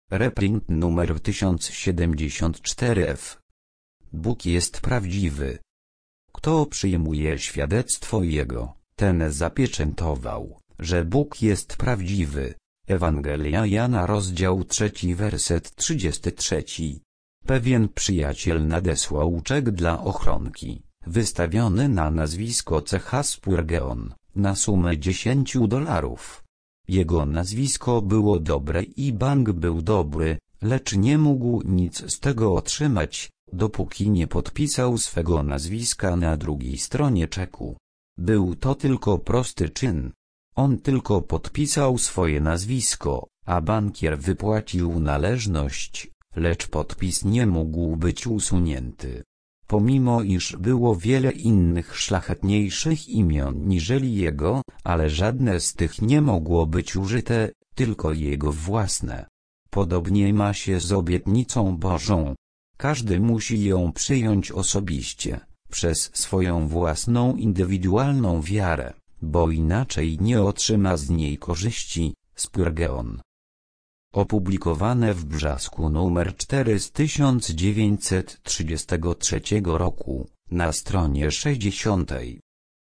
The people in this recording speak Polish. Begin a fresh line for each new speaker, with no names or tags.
Reprint numer 1074f. Bóg jest prawdziwy. Kto przyjmuje świadectwo Jego, ten zapieczętował, że Bóg jest prawdziwy. Ewangelia Jana rozdział 3 werset 33. Pewien przyjaciel nadesłał czek dla ochronki, wystawiony na nazwisko C.H. Spurgeon, na sumę $10. Jego nazwisko było dobre i bank był dobry, lecz nie mógł nic z tego otrzymać, dopóki nie podpisał swego nazwiska na drugiej stronie czeku. Był to tylko prosty czyn. On tylko podpisał swoje nazwisko, a bankier wypłacił należność, lecz podpis nie mógł być usunięty. Pomimo iż było wiele innych szlachetniejszych imion niżeli jego, ale żadne z tych nie mogło być użyte, tylko jego własne. Podobnie ma się z obietnicą Bożą. Każdy musi ją przyjąć osobiście, przez swoją własną indywidualną wiarę, bo inaczej nie otrzyma z niej korzyści. Spurgeon. Opublikowane w Brzasku numer 4 z 1933 roku, na stronie 60.